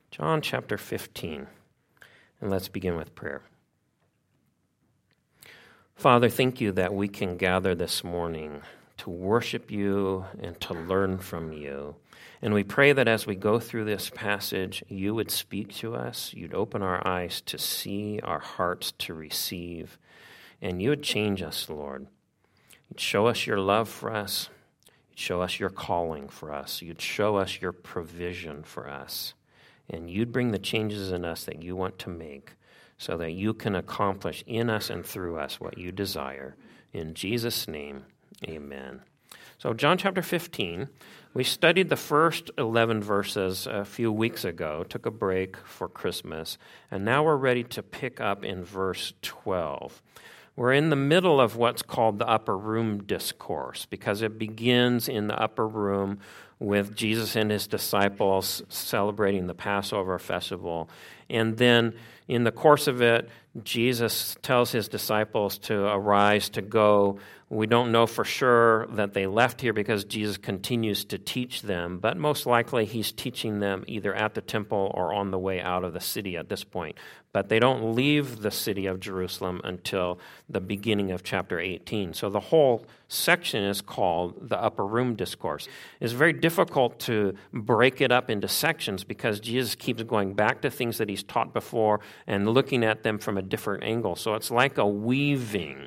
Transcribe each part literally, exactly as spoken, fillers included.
John chapter fifteen, and let's begin with prayer. Father, thank you that we can gather this morning to worship you and to learn from you. And we pray that as we go through this passage, you would speak to us, you'd open our eyes to see, our hearts to receive, and you would change us, Lord. You'd show us your love for us, you'd show us your calling for us, you'd show us your provision for us. And you'd bring the changes in us that you want to make so that you can accomplish in us and through us what you desire. In Jesus' name, amen. So John chapter fifteen, we studied the first eleven verses a few weeks ago, took a break for Christmas, and now we're ready to pick up in verse twelve. We're in the middle of what's called the upper room discourse because it begins in the upper room with Jesus and his disciples celebrating the Passover festival. And then in the course of it, Jesus tells his disciples to arise, to go. We don't know for sure that they left here because Jesus continues to teach them, but most likely he's teaching them either at the temple or on the way out of the city at this point. But they don't leave the city of Jerusalem until the beginning of chapter eighteen. So the whole section is called the Upper Room Discourse. It's very difficult to break it up into sections because Jesus keeps going back to things that he's taught before and looking at them from a different angle. So it's like a weaving.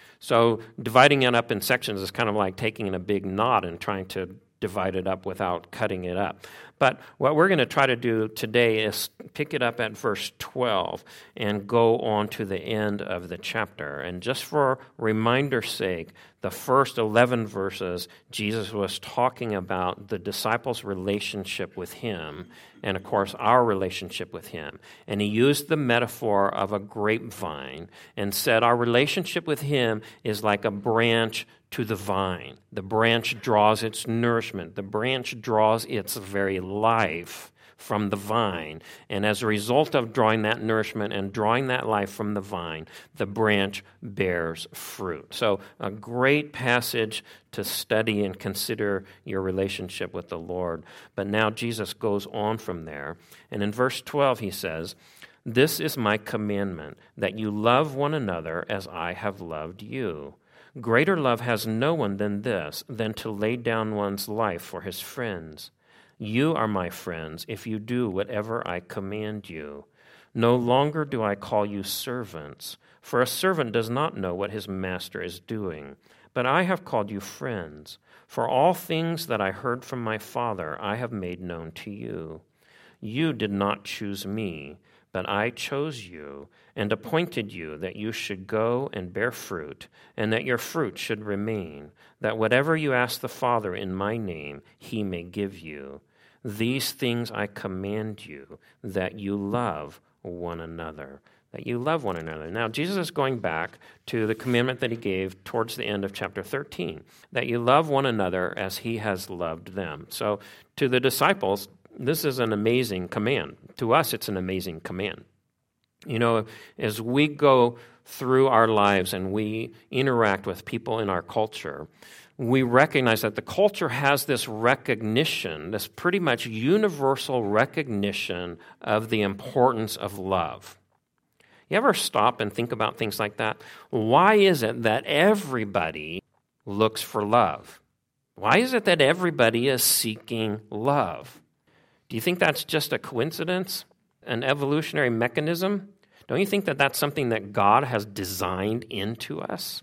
So dividing it up in sections is kind of like taking a big knot and trying to divide it up without cutting it up. But what we're going to try to do today is pick it up at verse twelve and go on to the end of the chapter. And just for reminder's sake, the first eleven verses, Jesus was talking about the disciples' relationship with him and, of course, our relationship with him. And he used the metaphor of a grapevine and said our relationship with him is like a branch to the vine. The branch draws its nourishment. The branch draws its very life from the vine. And as a result of drawing that nourishment and drawing that life from the vine, the branch bears fruit. So a great passage to study and consider your relationship with the Lord. But now Jesus goes on from there. And in verse twelve he says, "This is my commandment, that you love one another as I have loved you. Greater love has no one than this, than to lay down one's life for his friends. You are my friends if you do whatever I command you. No longer do I call you servants, for a servant does not know what his master is doing. But I have called you friends, for all things that I heard from my Father I have made known to you. You did not choose me, but I chose you and appointed you that you should go and bear fruit, and that your fruit should remain, that whatever you ask the Father in my name, he may give you. These things I command you, that you love one another." That you love one another. Now, Jesus is going back to the commandment that he gave towards the end of chapter thirteen, that you love one another as he has loved them. So to the disciples, this is an amazing command. To us, it's an amazing command. You know, as we go through our lives and we interact with people in our culture, we recognize that the culture has this recognition, this pretty much universal recognition of the importance of love. You ever stop and think about things like that? Why is it that everybody looks for love? Why is it that everybody is seeking love? Do you think that's just a coincidence, an evolutionary mechanism? Don't you think that that's something that God has designed into us?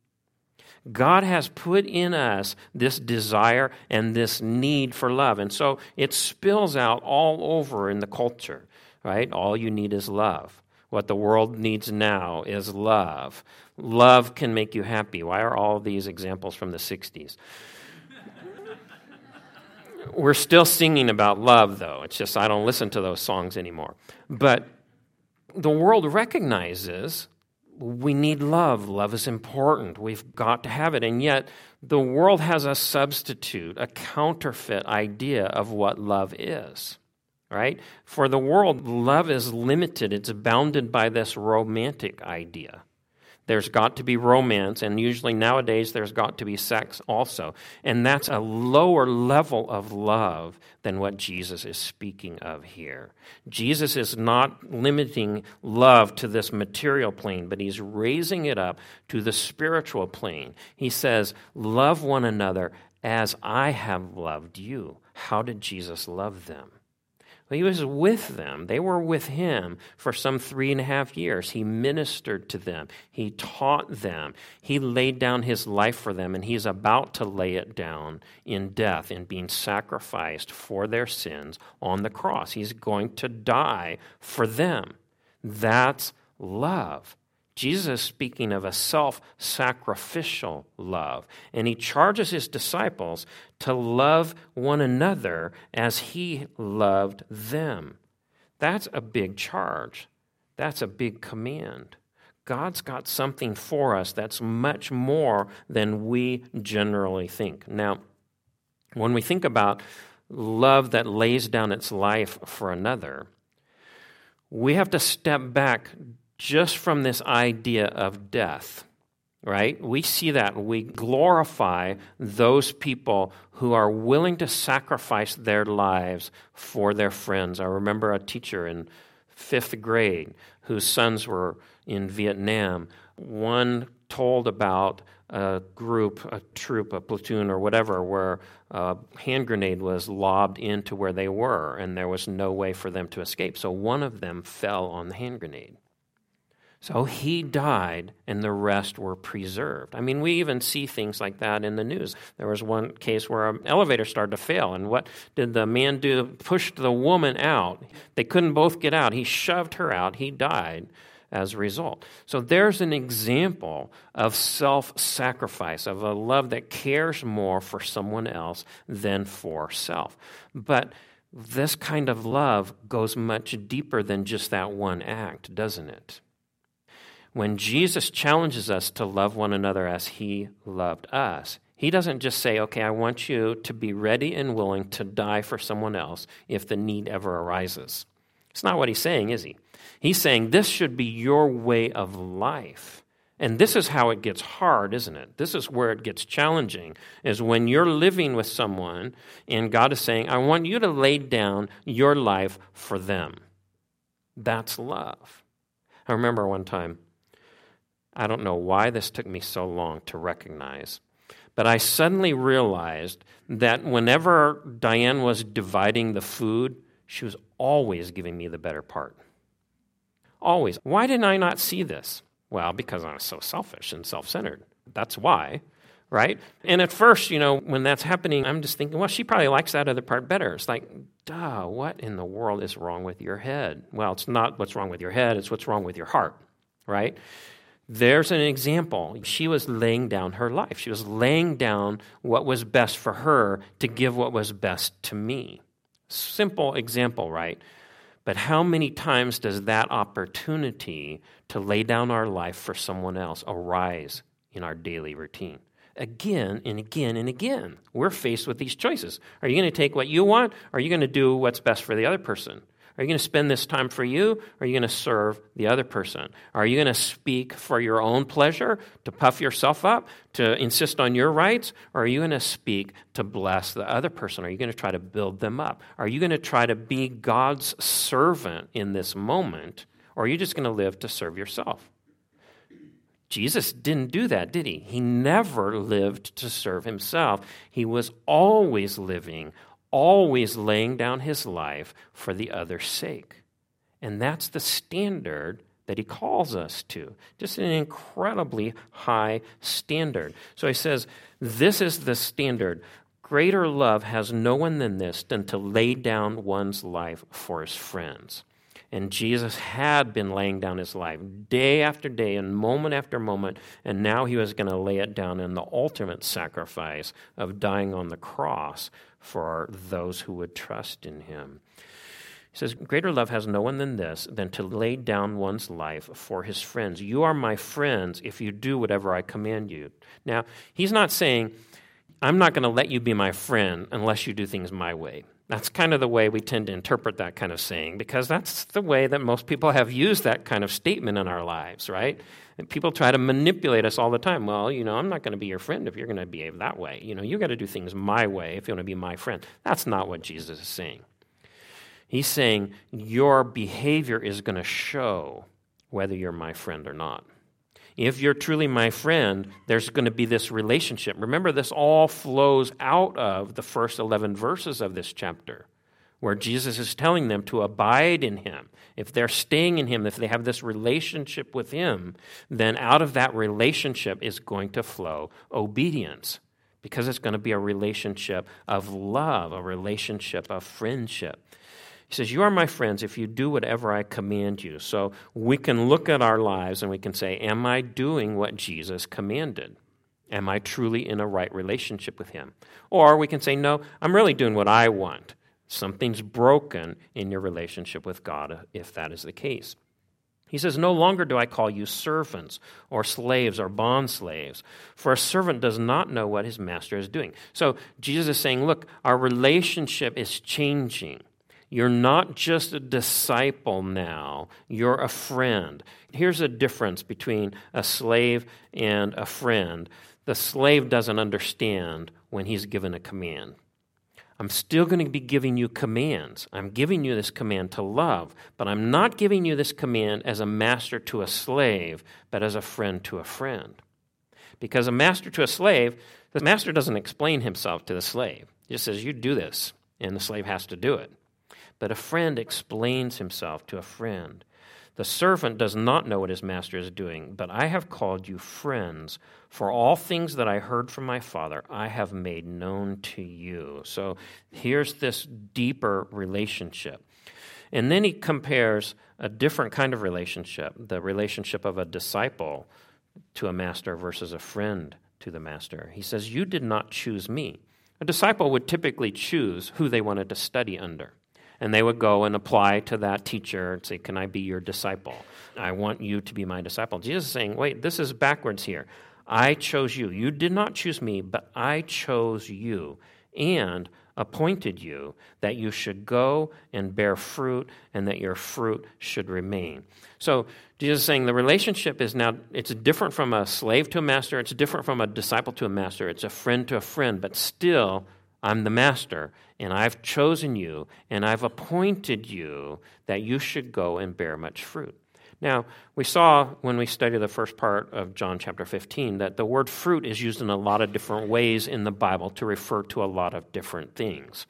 God has put in us this desire and this need for love. And so it spills out all over in the culture, right? All you need is love. What the world needs now is love. Love can make you happy. Why are all these examples from the sixties? We're still singing about love, though. It's just I don't listen to those songs anymore. But the world recognizes we need love. Love is important. We've got to have it. And yet the world has a substitute, a counterfeit idea of what love is. Right? For the world, love is limited. It's bounded by this romantic idea There's got to be romance, and usually nowadays there's got to be sex also. And that's a lower level of love than what Jesus is speaking of here. Jesus is not limiting love to this material plane, but he's raising it up to the spiritual plane. He says, love one another as I have loved you. How did Jesus love them? Well, he was with them. They were with him for some three and a half years. He ministered to them. He taught them. He laid down his life for them, and he's about to lay it down in death, in being sacrificed for their sins on the cross. He's going to die for them. That's love. Jesus is speaking of a self-sacrificial love, and he charges his disciples to love one another as he loved them. That's a big charge. That's a big command. God's got something for us that's much more than we generally think. Now, when we think about love that lays down its life for another, we have to step back just from this idea of death, right? We see that. We glorify those people who are willing to sacrifice their lives for their friends. I remember a teacher in fifth grade whose sons were in Vietnam. One told about a group, a troop, a platoon, or whatever, where a hand grenade was lobbed into where they were, and there was no way for them to escape. So one of them fell on the hand grenade. So he died, and the rest were preserved. I mean, we even see things like that in the news. There was one case where an elevator started to fail, and what did the man do? Pushed the woman out. They couldn't both get out. He shoved her out. He died as a result. So there's an example of self-sacrifice, of a love that cares more for someone else than for self. But this kind of love goes much deeper than just that one act, doesn't it? When Jesus challenges us to love one another as he loved us, he doesn't just say, okay, I want you to be ready and willing to die for someone else if the need ever arises. It's not what he's saying, is he? He's saying this should be your way of life. And this is how it gets hard, isn't it? This is where it gets challenging, is when you're living with someone and God is saying, I want you to lay down your life for them. That's love. I remember one time, I don't know why this took me so long to recognize, but I suddenly realized that whenever Diane was dividing the food, she was always giving me the better part. Always. Why didn't I not see this? Well, because I was so selfish and self-centered. That's why, right? And at first, you know, when that's happening, I'm just thinking, well, she probably likes that other part better. It's like, duh, what in the world is wrong with your head? Well, it's not what's wrong with your head, it's what's wrong with your heart, right? There's an example. She was laying down her life. She was laying down what was best for her to give what was best to me. Simple example, right? But how many times does that opportunity to lay down our life for someone else arise in our daily routine? Again and again and again. We're faced with these choices. Are you going to take what you want, or are you going to do what's best for the other person? Are you going to spend this time for you, or are you going to serve the other person? Are you going to speak for your own pleasure, to puff yourself up, to insist on your rights, or are you going to speak to bless the other person? Are you going to try to build them up? Are you going to try to be God's servant in this moment, or are you just going to live to serve yourself? Jesus didn't do that, did he? He never lived to serve himself. He was always living, always laying down his life for the other's sake. And that's the standard that he calls us to. Just an incredibly high standard. So he says, this is the standard. Greater love has no one than this, than to lay down one's life for his friends. And Jesus had been laying down his life day after day and moment after moment, and now he was going to lay it down in the ultimate sacrifice of dying on the cross for those who would trust in him. He says, greater love has no one than this, than to lay down one's life for his friends. You are my friends if you do whatever I command you. Now, he's not saying, I'm not going to let you be my friend unless you do things my way. That's kind of the way we tend to interpret that kind of saying, because that's the way that most people have used that kind of statement in our lives, right? And people try to manipulate us all the time. Well, you know, I'm not going to be your friend if you're going to behave that way. You know, you got to do things my way if you want to be my friend. That's not what Jesus is saying. He's saying your behavior is going to show whether you're my friend or not. If you're truly my friend, there's going to be this relationship. Remember, this all flows out of the first eleven verses of this chapter, where Jesus is telling them to abide in him. If they're staying in him, if they have this relationship with him, then out of that relationship is going to flow obedience, because it's going to be a relationship of love, a relationship of friendship. He says, you are my friends if you do whatever I command you. So we can look at our lives and we can say, am I doing what Jesus commanded? Am I truly in a right relationship with him? Or we can say, no, I'm really doing what I want. Something's broken in your relationship with God if that is the case. He says, no longer do I call you servants or slaves or bondslaves, for a servant does not know what his master is doing. So Jesus is saying, look, our relationship is changing. You're not just a disciple now, you're a friend. Here's a difference between a slave and a friend. The slave doesn't understand when he's given a command. I'm still going to be giving you commands. I'm giving you this command to love, but I'm not giving you this command as a master to a slave, but as a friend to a friend. Because a master to a slave, the master doesn't explain himself to the slave. He just says, you do this, and the slave has to do it. But a friend explains himself to a friend. The servant does not know what his master is doing, but I have called you friends, for all things that I heard from my Father I have made known to you. So here's this deeper relationship. And then he compares a different kind of relationship, the relationship of a disciple to a master versus a friend to the master. He says, you did not choose me. A disciple would typically choose who they wanted to study under. And they would go and apply to that teacher and say, can I be your disciple? I want you to be my disciple. Jesus is saying, wait, this is backwards here. I chose you. You did not choose me, but I chose you and appointed you that you should go and bear fruit and that your fruit should remain. So Jesus is saying the relationship is now, it's different from a slave to a master. It's different from a disciple to a master. It's a friend to a friend, but still I'm the master, and I've chosen you, and I've appointed you that you should go and bear much fruit. Now, we saw when we studied the first part of John chapter fifteen that the word fruit is used in a lot of different ways in the Bible to refer to a lot of different things.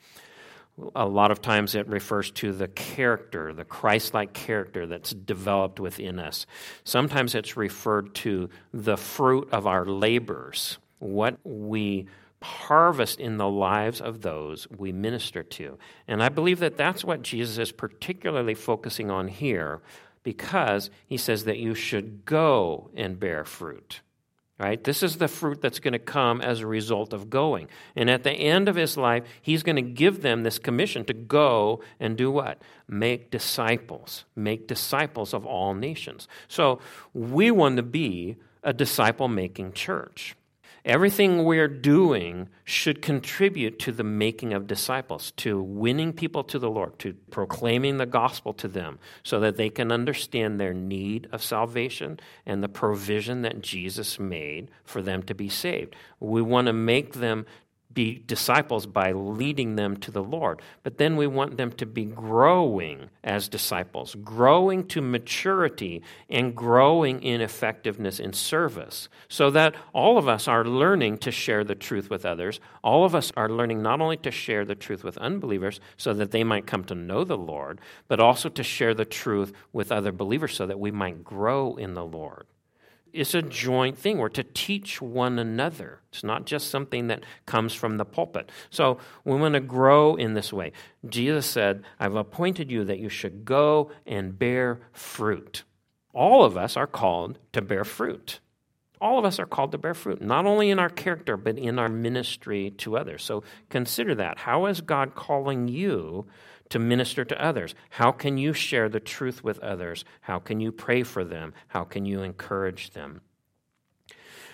A lot of times it refers to the character, the Christ-like character that's developed within us. Sometimes it's referred to the fruit of our labors, what we harvest in the lives of those we minister to. And I believe that that's what Jesus is particularly focusing on here, because he says that you should go and bear fruit. Right? This is the fruit that's going to come as a result of going. And at the end of his life, he's going to give them this commission to go and do what? Make disciples. Make disciples of all nations. So we want to be a disciple-making church. Everything we're doing should contribute to the making of disciples, to winning people to the Lord, to proclaiming the gospel to them so that they can understand their need of salvation and the provision that Jesus made for them to be saved. We want to make them be disciples by leading them to the Lord. But then we want them to be growing as disciples, growing to maturity and growing in effectiveness in service, so that all of us are learning to share the truth with others. All of us are learning not only to share the truth with unbelievers so that they might come to know the Lord, but also to share the truth with other believers so that we might grow in the Lord. It's a joint thing. We're to teach one another. It's not just something that comes from the pulpit. So we want to grow in this way. Jesus said, I've appointed you that you should go and bear fruit. All of us are called to bear fruit. All of us are called to bear fruit, not only in our character, but in our ministry to others. So consider that. How is God calling you to minister to others? How can you share the truth with others? How can you pray for them? How can you encourage them?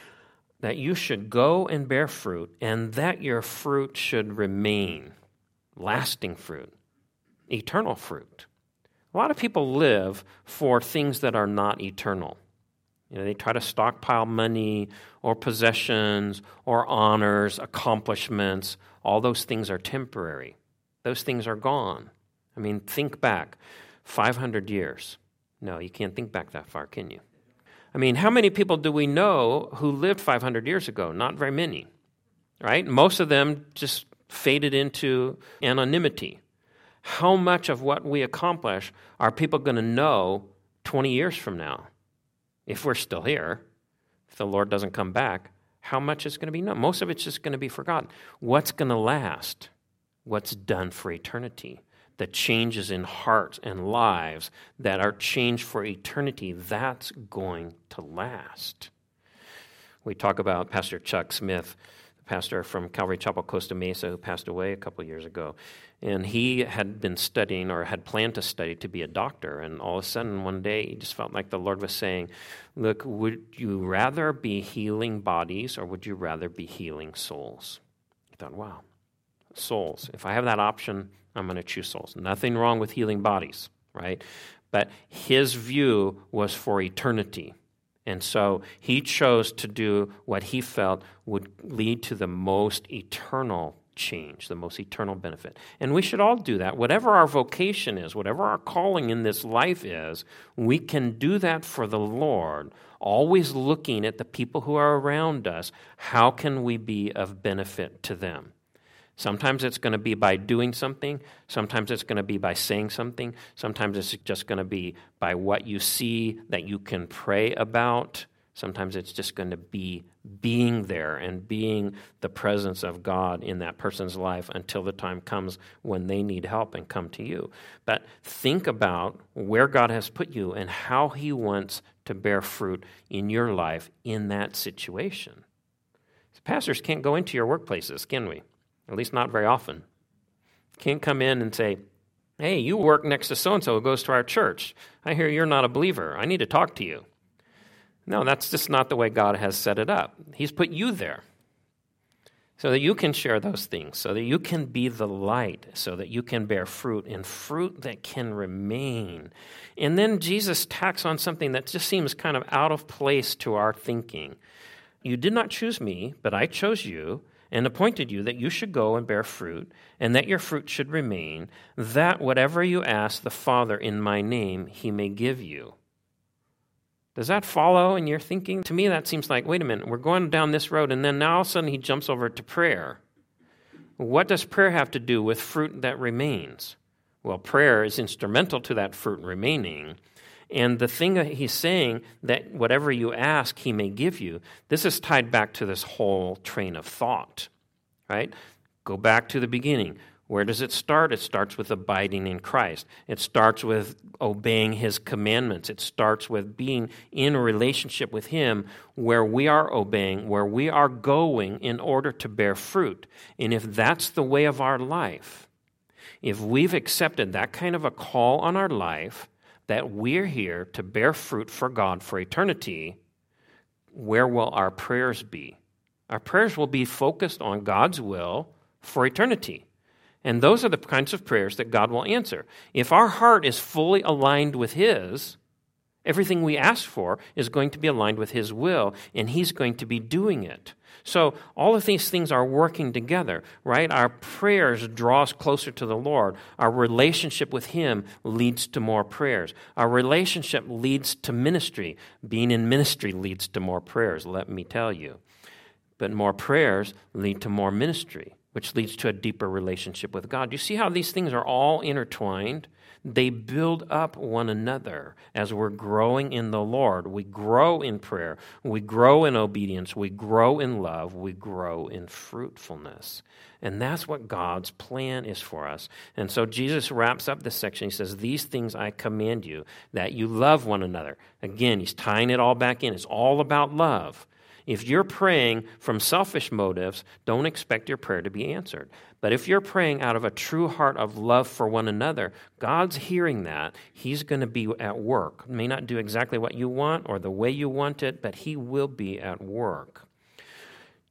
That you should go and bear fruit, and that your fruit should remain. lasting fruit, eternal fruit. A lot of people live for things that are not eternal. You know, they try to stockpile money or possessions or honors, accomplishments. All those things are temporary. Those things are gone. I mean, think back five hundred years. No, you can't think back that far, can you? I mean, how many people do we know who lived five hundred years ago? Not very many, right? Most of them just faded into anonymity. How much of what we accomplish are people going to know twenty years from now? If we're still here, if the Lord doesn't come back, how much is going to be known? Most of it's just going to be forgotten. What's going to last? What's done for eternity? The changes in hearts and lives that are changed for eternity, that's going to last. We talk about Pastor Chuck Smith, the pastor from Calvary Chapel, Costa Mesa, who passed away a couple of years ago. And he had been studying or had planned to study to be a doctor. And all of a sudden, one day, he just felt like the Lord was saying, look, would you rather be healing bodies or would you rather be healing souls? He thought, wow, souls. If I have that option, I'm going to choose souls. Nothing wrong with healing bodies, right? But his view was for eternity. And so he chose to do what he felt would lead to the most eternal change, the most eternal benefit. And we should all do that. Whatever our vocation is, whatever our calling in this life is, we can do that for the Lord, always looking at the people who are around us. How can we be of benefit to them? Sometimes it's going to be by doing something. Sometimes it's going to be by saying something. Sometimes it's just going to be by what you see that you can pray about. Sometimes it's just going to be being there and being the presence of God in that person's life until the time comes when they need help and come to you. But think about where God has put you and how he wants to bear fruit in your life in that situation. Pastors can't go into your workplaces, can we? At least not very often. Can't come in and say, hey, you work next to so-and-so who goes to our church. I hear you're not a believer. I need to talk to you. No, that's just not the way God has set it up. He's put you there so that you can share those things, so that you can be the light, so that you can bear fruit, and fruit that can remain. And then Jesus tacks on something that just seems kind of out of place to our thinking. You did not choose me, but I chose you and appointed you that you should go and bear fruit, and that your fruit should remain, that whatever you ask the Father in my name, he may give you. Does that follow in your thinking? To me, that seems like, wait a minute, we're going down this road, and then now all of a sudden he jumps over to prayer. What does prayer have to do with fruit that remains? Well, prayer is instrumental to that fruit remaining. And the thing that he's saying, that whatever you ask, he may give you, this is tied back to this whole train of thought, right? Go back to the beginning. Where does it start? It starts with abiding in Christ. It starts with obeying his commandments. It starts with being in a relationship with him where we are obeying, where we are going in order to bear fruit. And if that's the way of our life, if we've accepted that kind of a call on our life, that we're here to bear fruit for God for eternity, where will our prayers be? Our prayers will be focused on God's will for eternity. And those are the kinds of prayers that God will answer. If our heart is fully aligned with his, everything we ask for is going to be aligned with his will, and he's going to be doing it. So all of these things are working together, right? Our prayers draw us closer to the Lord. Our relationship with him leads to more prayers. Our relationship leads to ministry. Being in ministry leads to more prayers, let me tell you. But more prayers lead to more ministry, which leads to a deeper relationship with God. You see how these things are all intertwined? They build up one another as we're growing in the Lord. We grow in prayer. We grow in obedience. We grow in love. We grow in fruitfulness. And that's what God's plan is for us. And so Jesus wraps up this section. He says, these things I command you, that you love one another. Again, he's tying it all back in. It's all about love. If you're praying from selfish motives, don't expect your prayer to be answered. But if you're praying out of a true heart of love for one another, God's hearing that. He's going to be at work. He may not do exactly what you want or the way you want it, but he will be at work.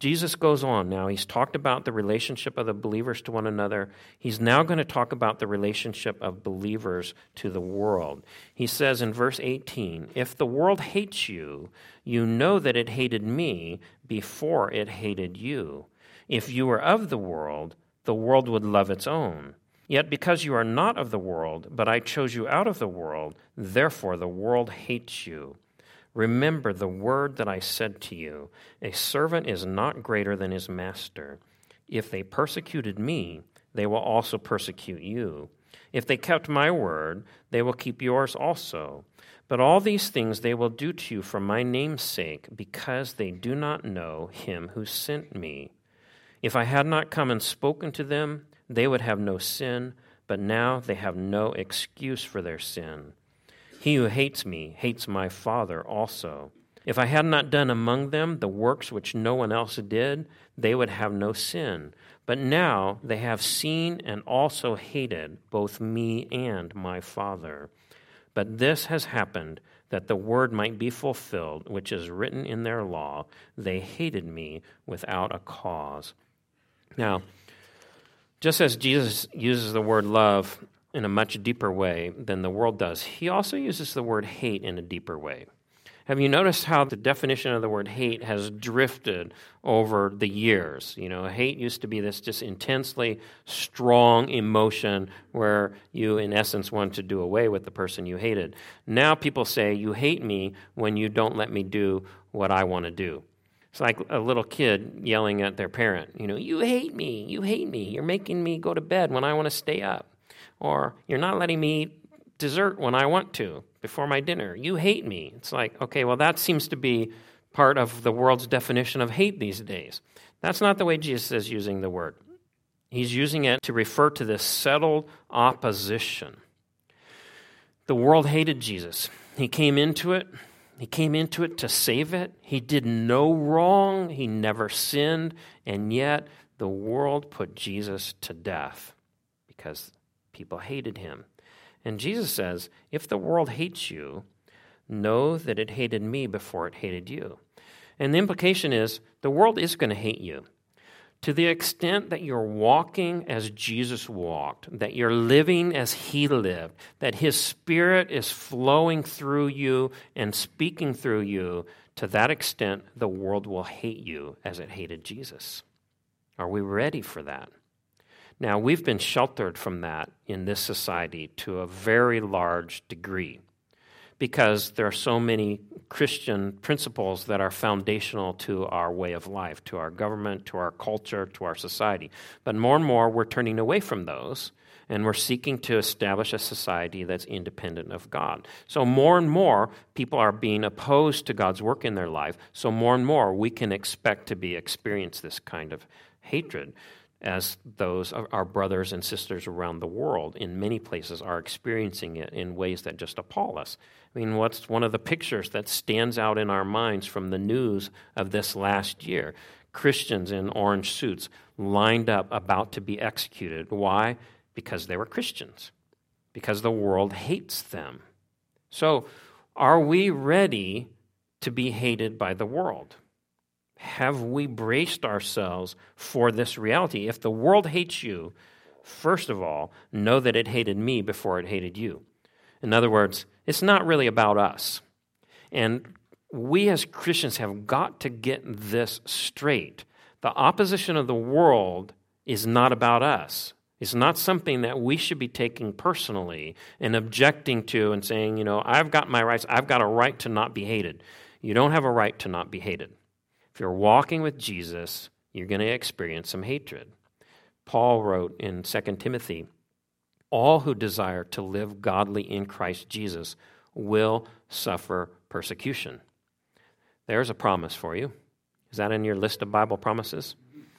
Jesus goes on now. He's talked about the relationship of the believers to one another. He's now going to talk about the relationship of believers to the world. He says in verse eighteen, "If the world hates you, you know that it hated me before it hated you. If you were of the world, the world would love its own. Yet because you are not of the world, but I chose you out of the world, therefore the world hates you. Remember the word that I said to you, a servant is not greater than his master. If they persecuted me, they will also persecute you. If they kept my word, they will keep yours also. But all these things they will do to you for my name's sake, because they do not know him who sent me. If I had not come and spoken to them, they would have no sin, but now they have no excuse for their sin. He who hates me hates my Father also. If I had not done among them the works which no one else did, they would have no sin. But now they have seen and also hated both me and my Father. But this has happened that the word might be fulfilled, which is written in their law, they hated me without a cause." Now, just as Jesus uses the word love in a much deeper way than the world does, he also uses the word hate in a deeper way. Have you noticed how the definition of the word hate has drifted over the years? You know, hate used to be this just intensely strong emotion where you, in essence, wanted to do away with the person you hated. Now people say, you hate me when you don't let me do what I want to do. It's like a little kid yelling at their parent, you know, you hate me, you hate me, you're making me go to bed when I want to stay up. Or, you're not letting me eat dessert when I want to, before my dinner. You hate me. It's like, okay, well, that seems to be part of the world's definition of hate these days. That's not the way Jesus is using the word. He's using it to refer to this settled opposition. The world hated Jesus. He came into it. He came into it to save it. He did no wrong. He never sinned. And yet, the world put Jesus to death because people hated him. And Jesus says, if the world hates you, know that it hated me before it hated you. And the implication is the world is going to hate you. To the extent that you're walking as Jesus walked, that you're living as he lived, that his Spirit is flowing through you and speaking through you, to that extent, the world will hate you as it hated Jesus. Are we ready for that? Now, we've been sheltered from that in this society to a very large degree because there are so many Christian principles that are foundational to our way of life, to our government, to our culture, to our society. But more and more, we're turning away from those, and we're seeking to establish a society that's independent of God. So more and more, people are being opposed to God's work in their life, so more and more, we can expect to be experience this kind of hatred, as those our brothers and sisters around the world in many places are experiencing it in ways that just appall us. I mean, what's one of the pictures that stands out in our minds from the news of this last year? Christians in orange suits lined up about to be executed. Why? Because they were Christians. Because the world hates them. So, are we ready to be hated by the world? Have we braced ourselves for this reality? If the world hates you, first of all, know that it hated me before it hated you. In other words, it's not really about us. And we as Christians have got to get this straight. The opposition of the world is not about us. It's not something that we should be taking personally and objecting to and saying, you know, I've got my rights. I've got a right to not be hated. You don't have a right to not be hated. If you're walking with Jesus, you're going to experience some hatred. Paul wrote in Second Timothy, all who desire to live godly in Christ Jesus will suffer persecution. There's a promise for you. Is that in your list of Bible promises?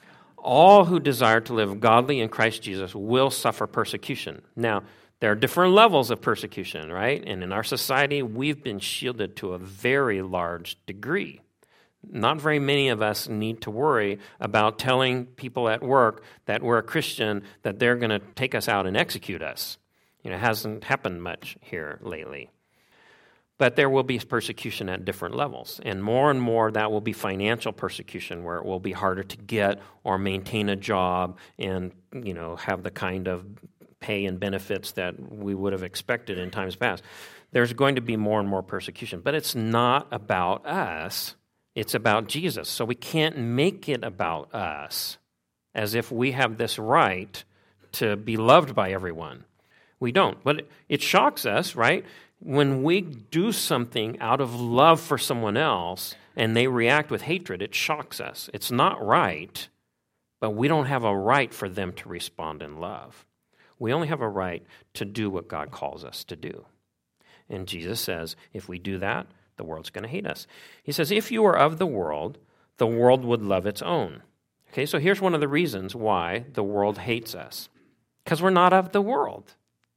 All who desire to live godly in Christ Jesus will suffer persecution. Now, there are different levels of persecution, right? And in our society, we've been shielded to a very large degree. Not very many of us need to worry about telling people at work that we're a Christian that they're going to take us out and execute us. You know, it hasn't happened much here lately. But there will be persecution at different levels. And more and more, that will be financial persecution, where it will be harder to get or maintain a job and, you know, have the kind of pay and benefits that we would have expected in times past. There's going to be more and more persecution. But it's not about us. It's about Jesus. So we can't make it about us as if we have this right to be loved by everyone. We don't. But it shocks us, right? When we do something out of love for someone else and they react with hatred, it shocks us. It's not right, but we don't have a right for them to respond in love. We only have a right to do what God calls us to do. And Jesus says, if we do that, the world's going to hate us. He says, if you are of the world, the world would love its own. Okay, so here's one of the reasons why the world hates us. Because we're not of the world.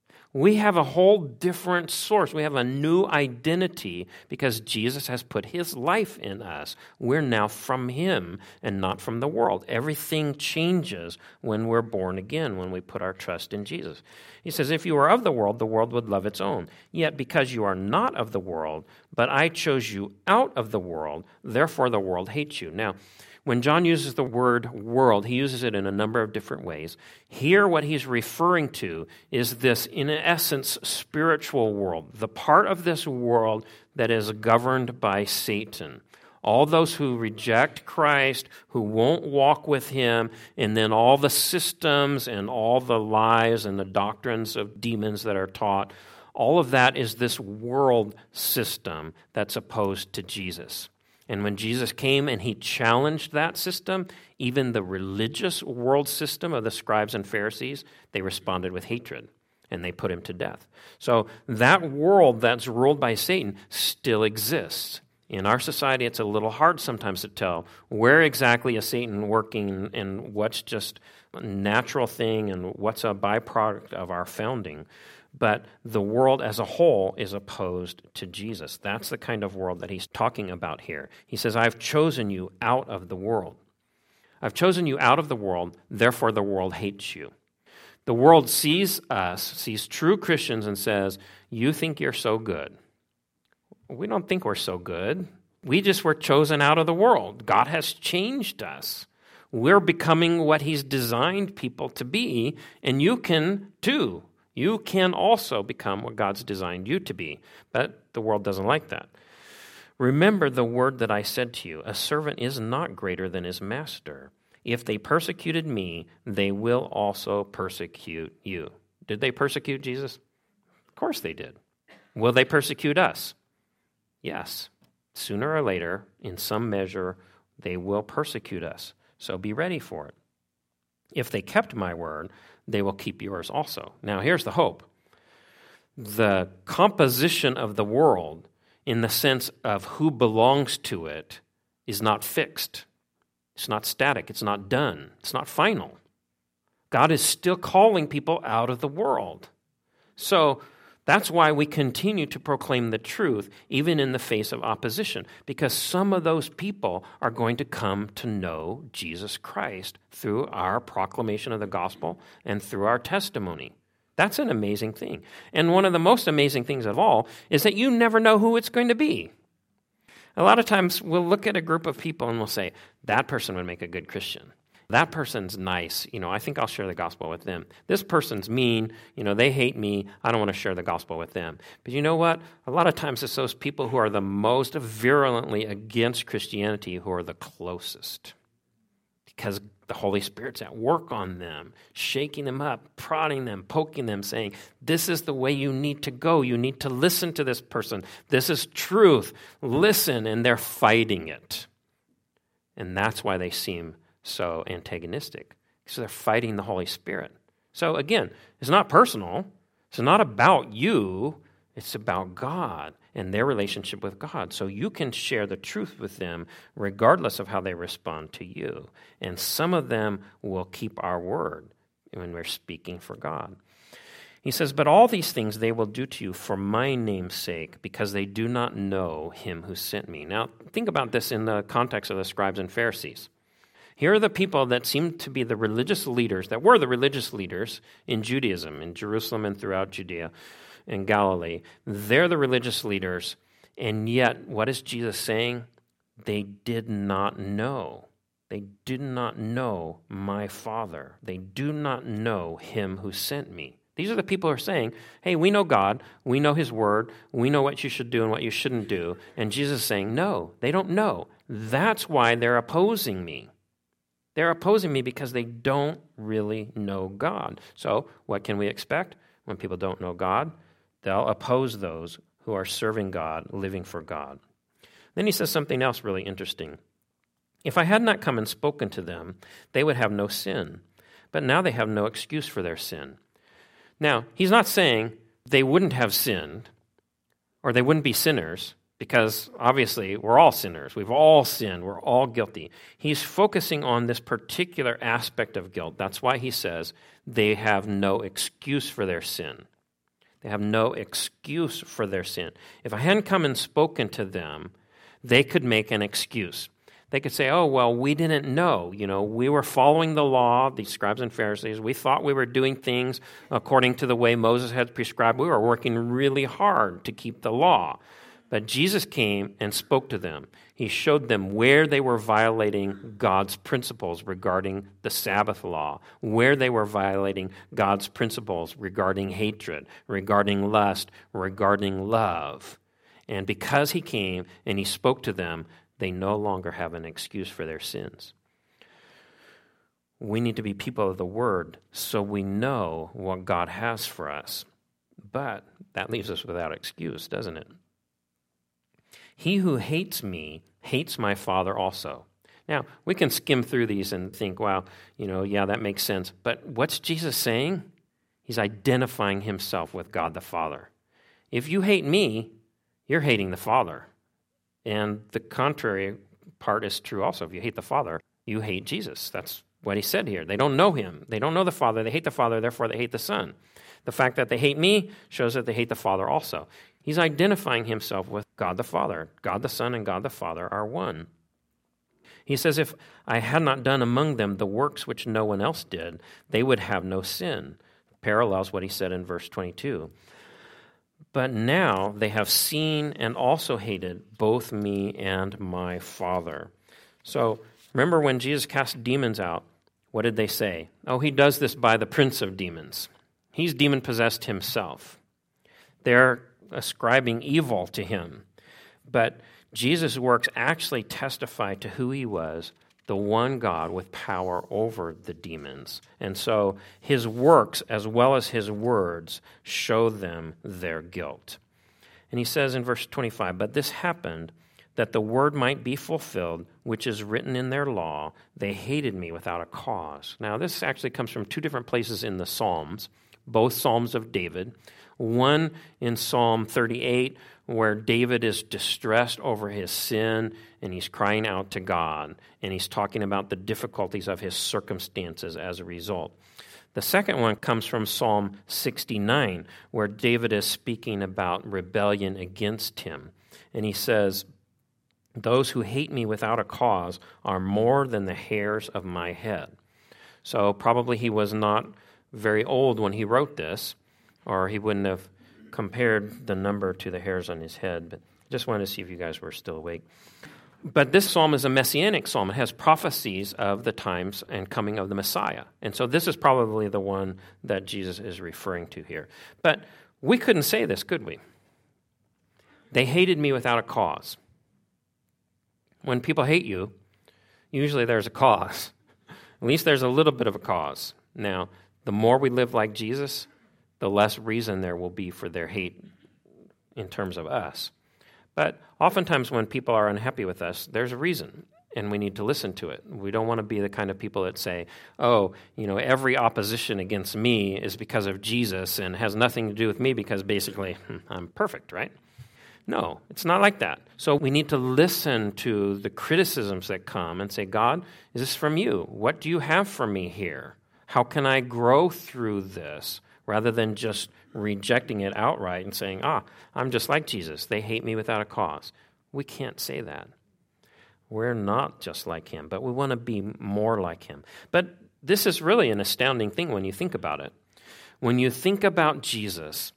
We have a whole different source. We have a new identity because Jesus has put his life in us. We're now from him and not from the world. Everything changes when we're born again, when we put our trust in Jesus. He says, if you are of the world, the world would love its own. Yet because you are not of the world, but I chose you out of the world, therefore the world hates you. Now, when John uses the word world, he uses it in a number of different ways. Here, what he's referring to is this, in essence, spiritual world, the part of this world that is governed by Satan. All those who reject Christ, who won't walk with him, and then all the systems and all the lies and the doctrines of demons that are taught, all of that is this world system that's opposed to Jesus. And when Jesus came and he challenged that system, even the religious world system of the scribes and Pharisees, they responded with hatred, and they put him to death. So that world that's ruled by Satan still exists. In our society, it's a little hard sometimes to tell where exactly is Satan working and what's just a natural thing and what's a byproduct of our founding. But the world as a whole is opposed to Jesus. That's the kind of world that he's talking about here. He says, I've chosen you out of the world. I've chosen you out of the world, therefore the world hates you. The world sees us, sees true Christians and says, you think you're so good. We don't think we're so good. We just were chosen out of the world. God has changed us. We're becoming what he's designed people to be, and you can too. You can also become what God's designed you to be, but the world doesn't like that. Remember the word that I said to you, a servant is not greater than his master. If they persecuted me, they will also persecute you. Did they persecute Jesus? Of course they did. Will they persecute us? Yes. Sooner or later, in some measure, they will persecute us. So be ready for it. If they kept my word, they will keep yours also. Now, here's the hope. The composition of the world, in the sense of who belongs to it, is not fixed. It's not static. It's not done. It's not final. God is still calling people out of the world. So that's why we continue to proclaim the truth, even in the face of opposition, because some of those people are going to come to know Jesus Christ through our proclamation of the gospel and through our testimony. That's an amazing thing. And one of the most amazing things of all is that you never know who it's going to be. A lot of times we'll look at a group of people and we'll say, that person would make a good Christian. That person's nice. You know, I think I'll share the gospel with them. This person's mean. You know, they hate me. I don't want to share the gospel with them. But you know what? A lot of times it's those people who are the most virulently against Christianity who are the closest. Because the Holy Spirit's at work on them, shaking them up, prodding them, poking them, saying, this is the way you need to go. You need to listen to this person. This is truth. Listen, and they're fighting it. And that's why they seem so antagonistic, because they're fighting the Holy Spirit. So again, it's not personal. It's not about you. It's about God and their relationship with God. So you can share the truth with them regardless of how they respond to you. And some of them will keep our word when we're speaking for God. He says, but all these things they will do to you for my name's sake, because they do not know him who sent me. Now, think about this in the context of the scribes and Pharisees. Here are the people that seem to be the religious leaders, that were the religious leaders in Judaism, in Jerusalem and throughout Judea and Galilee. They're the religious leaders, And yet, what is Jesus saying? They did not know. They did not know my Father. They do not know him who sent me. These are the people who are saying, hey, we know God, we know his word, we know what you should do and what you shouldn't do. And Jesus is saying, no, they don't know. That's why they're opposing me. They're opposing me because they don't really know God. So what can we expect when people don't know God? They'll oppose those who are serving God, living for God. Then he says something else really interesting. If I had not come and spoken to them, they would have no sin. But now they have no excuse for their sin. Now, he's not saying they wouldn't have sinned or they wouldn't be sinners, because obviously we're all sinners. We've all sinned. We're all guilty. He's focusing on this particular aspect of guilt. That's why he says they have no excuse for their sin. They have no excuse for their sin. If I hadn't come and spoken to them, they could make an excuse. They could say, oh, well, we didn't know. You know, we were following the law, the scribes and Pharisees. We thought we were doing things according to the way Moses had prescribed. We were working really hard to keep the law. But Jesus came and spoke to them. He showed them where they were violating God's principles regarding the Sabbath law, where they were violating God's principles regarding hatred, regarding lust, regarding love. And because he came and he spoke to them, they no longer have an excuse for their sins. We need to be people of the Word so we know what God has for us. But that leaves us without excuse, doesn't it? He who hates me hates my Father also. Now, we can skim through these and think, well, you know, yeah, that makes sense. But what's Jesus saying? He's identifying himself with God the Father. If you hate me, you're hating the Father. And the contrary part is true also. If you hate the Father, you hate Jesus. That's what he said here. They don't know him. They don't know the Father. They hate the Father, therefore they hate the Son. The fact that they hate me shows that they hate the Father also. He's identifying himself with God the Father. God the Son and God the Father are one. He says, if I had not done among them the works which no one else did, they would have no sin. Parallels what he said in verse twenty-two. But now they have seen and also hated both me and my Father. So remember when Jesus cast demons out, what did they say? Oh, he does this by the prince of demons. He's demon-possessed himself. They're ascribing evil to him. But Jesus' works actually testify to who he was, the one God with power over the demons. And so his works, as well as his words, show them their guilt. And he says in verse twenty-five, but this happened that the word might be fulfilled, which is written in their law, they hated me without a cause. Now, this actually comes from two different places in the Psalms, both Psalms of David. One in Psalm thirty-eight, where David is distressed over his sin and he's crying out to God, and he's talking about the difficulties of his circumstances as a result. The second one comes from Psalm sixty-nine, where David is speaking about rebellion against him. And he says, those who hate me without a cause are more than the hairs of my head. So probably he was not very old when he wrote this, or he wouldn't have compared the number to the hairs on his head. But just wanted to see if you guys were still awake. But this psalm is a messianic psalm. It has prophecies of the times and coming of the Messiah. And so this is probably the one that Jesus is referring to here. But we couldn't say this, could we? They hated me without a cause. When people hate you, usually there's a cause. At least there's a little bit of a cause. Now, the more we live like Jesus, the less reason there will be for their hate in terms of us. But oftentimes when people are unhappy with us, there's a reason, and we need to listen to it. We don't want to be the kind of people that say, oh, you know, every opposition against me is because of Jesus and has nothing to do with me because basically I'm perfect, right? No, it's not like that. So we need to listen to the criticisms that come and say, God, is this from you? What do you have for me here? How can I grow through this? Rather than just rejecting it outright and saying, ah, I'm just like Jesus. They hate me without a cause. We can't say that. We're not just like him, but we want to be more like him. But this is really an astounding thing when you think about it. When you think about Jesus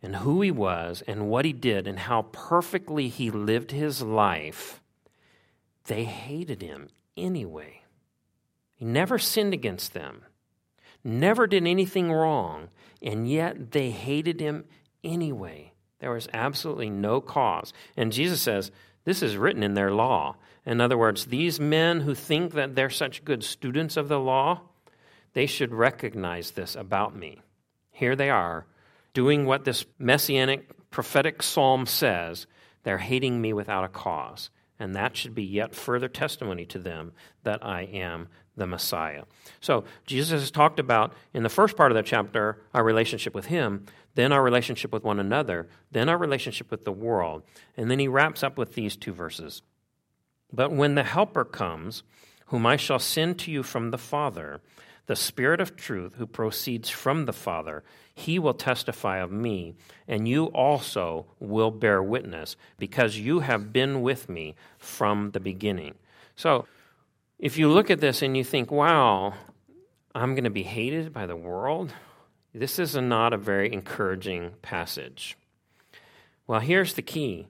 and who he was and what he did and how perfectly he lived his life, they hated him anyway. He never sinned against them, never did anything wrong, and yet they hated him anyway. There was absolutely no cause. And Jesus says, this is written in their law. In other words, these men who think that they're such good students of the law, they should recognize this about me. Here they are, doing what this messianic prophetic psalm says. They're hating me without a cause. And that should be yet further testimony to them that I am the Messiah. So Jesus has talked about, in the first part of the chapter, our relationship with him, then our relationship with one another, then our relationship with the world. And then he wraps up with these two verses. But when the Helper comes, whom I shall send to you from the Father, the Spirit of truth who proceeds from the Father, he will testify of me, and you also will bear witness, because you have been with me from the beginning. So, if you look at this and you think, wow, I'm going to be hated by the world, this is not a very encouraging passage. Well, here's the key.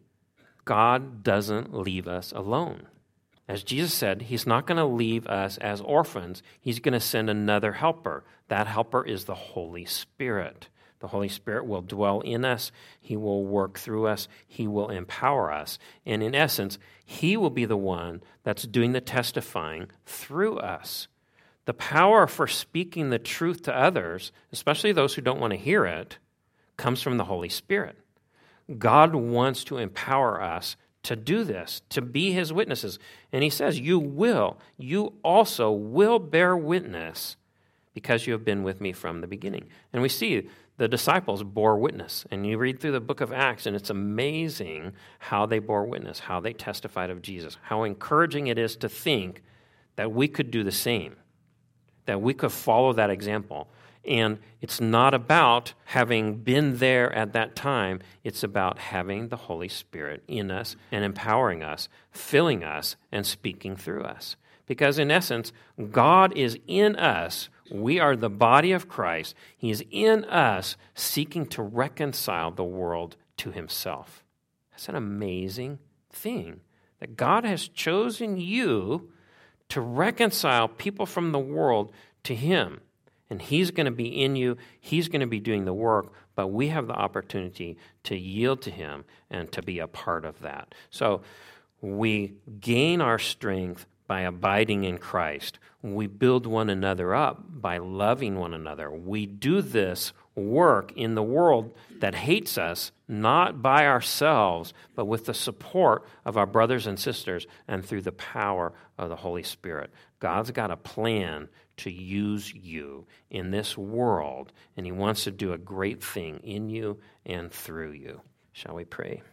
God doesn't leave us alone. As Jesus said, he's not going to leave us as orphans. He's going to send another helper. That helper is the Holy Spirit. The Holy Spirit will dwell in us. He will work through us. He will empower us. And in essence, he will be the one that's doing the testifying through us. The power for speaking the truth to others, especially those who don't want to hear it, comes from the Holy Spirit. God wants to empower us to do this, to be his witnesses. And he says, you will, you also will bear witness because you have been with me from the beginning. And we see the disciples bore witness. And you read through the book of Acts, and it's amazing how they bore witness, how they testified of Jesus, how encouraging it is to think that we could do the same, that we could follow that example. And it's not about having been there at that time. It's about having the Holy Spirit in us and empowering us, filling us, and speaking through us. Because in essence, God is in us. We are the body of Christ. He is in us seeking to reconcile the world to himself. That's an amazing thing, that God has chosen you to reconcile people from the world to him. And he's going to be in you. He's going to be doing the work, but we have the opportunity to yield to him and to be a part of that. So we gain our strength by abiding in Christ. We build one another up by loving one another. We do this work in the world that hates us, not by ourselves, but with the support of our brothers and sisters and through the power of the Holy Spirit. God's got a plan to use you in this world, and he wants to do a great thing in you and through you. Shall we pray?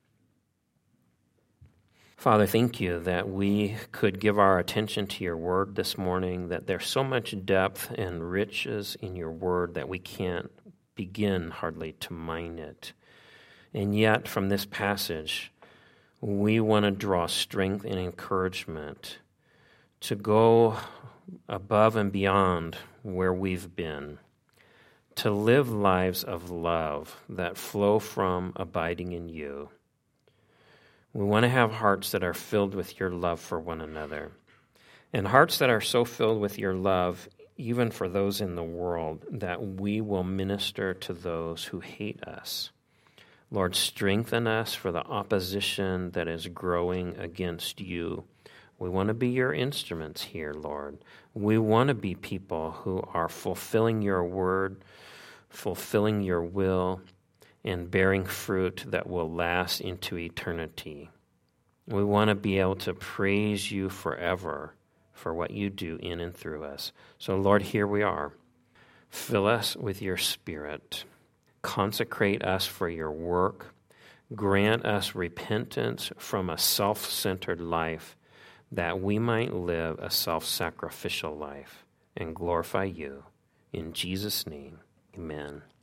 Father, thank you that we could give our attention to your word this morning, that there's so much depth and riches in your word that we can't begin hardly to mine it. And yet, from this passage, we want to draw strength and encouragement to go above and beyond where we've been, to live lives of love that flow from abiding in you. We want to have hearts that are filled with your love for one another, and hearts that are so filled with your love, even for those in the world, that we will minister to those who hate us. Lord, strengthen us for the opposition that is growing against you. We want to be your instruments here, Lord. We want to be people who are fulfilling your word, fulfilling your will, and bearing fruit that will last into eternity. We want to be able to praise you forever for what you do in and through us. So, Lord, here we are. Fill us with your Spirit. Consecrate us for your work. Grant us repentance from a self-centered life, that we might live a self-sacrificial life and glorify you. In Jesus' name, amen.